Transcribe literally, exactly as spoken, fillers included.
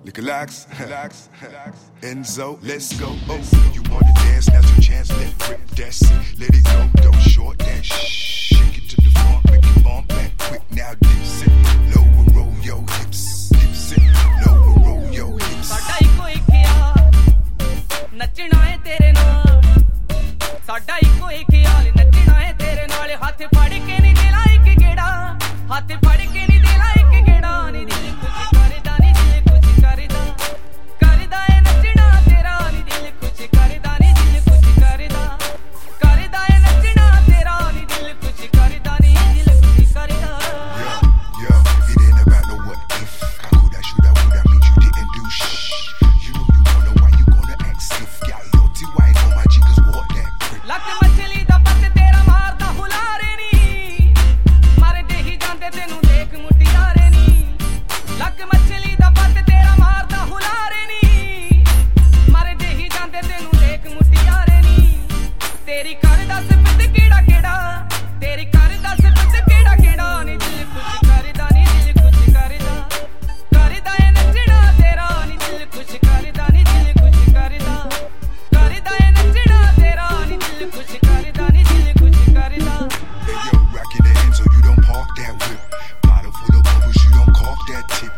Relax, relax, relax. Enzo, let's go. Oh, you wanna dance? Now's your chance. Let rip, that's it. Let it go, don't short that shh. Shake it to the front, make it bump back quick. Now dips it, lower roll your hips. Dips it, lower roll your hips. ਸਾਡਾ ਇੱਕੋ ਇੱਕ ਖਿਆਲ ਨੱਚਣਾ ਏ ਤੇਰੇ ਨਾਲ ਸਾਡਾ ਇੱਕੋ ਇੱਕ ਖਿਆਲ ਨੱਚਣਾ ਏ ਤੇਰੇ ਨਾਲ ਹੱਥ ਫੜ ਕੇ ਨੀ ਦੇਲਾ ਇੱਕ ਗੇੜਾ ਹੱਥ ਫੜ ਕੇ ਨੀ ਦੇਲਾ ਇੱਕ ਗੇੜਾ ਨੀ ਦਿਲ ਕੁਛ ਕਰਦਾ ਨੀ ਦਿਲ ਕੁਛ ਕਰਦਾ ਕਰਦਾ ਏ ਨੱਚਣਾ ਤੇਰਾ ਨੀ ਦਿਲ ਕੁਛ ਕਰਦਾ ਨੀ ਦਿਲ ਕੁਛ ਕਰਦਾ ਕਰਦਾ ਏ ਨੱਚਣਾ ਤੇਰਾ ਨੀ ਦਿਲ ਕੁਛ ਕਰਦਾ ਨੀ ਦਿਲ ਕੁਛ ਕਰਦਾ Yo, yo, it ain't about no what if. How could I, should I, would I, mean you didn't do shh. You know you wanna, why you gonna act stiff? Yeah, yo, T Y ain't on my jiggers, walk that quick. ਲੱਕ ਮਛਲੀ ਦਾ ਪੱਤ ਤੇਰਾ ਮਾਰਦਾ ਹੁਲਾਰੇ ਨੀ ਮਰਦੇ ਹੀ ਜਾਂਦੇ ਤੈਨੂੰ ਦੇਖ ਮੁਟਿਆਰੇ ਨੀ ਲੱਕ ਮਛਲੀ ਦਾ ਪੱਤ ਤੇਰਾ ਮਾਰਦਾ ਹੁਲਾਰੇ ਨੀ ਮਰਦੇ ਹੀ ਜਾਂਦੇ ਤੈਨੂੰ ਦੇਖ ਮੁਟਿਆਰੇ ਨੀ ਤੇਰੀ ਕਰ ਦੱਸ ਪਿੱਤ ਕਿਹੜਾ ਕਿਹੜਾ ਤੇਰੀ ਕਰ ਦੱਸ ਪਿੱਤ ਕਿਹੜਾ ਕਿਹੜਾ ਨੀ ਦਿਲ ਕੁਛ ਕਰਦਾ ਨੀ ਦਿਲ ਕੁਛ ਕਰਦਾ ਕਰਦਾ ਏ ਨੱਚਣਾ ਤੇਰਾ ਨੀ ਦਿਲ ਕੁਛ ਕਰਦਾ ਨੀ ਦਿਲ ਕੁਛ ਕਰਦਾ ਕਰਦਾ ਏ ਨੱਚਣਾ ਤੇਰਾ ਨੀ ਦਿਲ ਕੁਛ ਕਰਦਾ ਨੀ ਦਿਲ ਕੁਛ ਕਰਦਾ Hey yo, rockin' the end so you don't park that whip. Bottle full of bubbles, you don't cork that tip.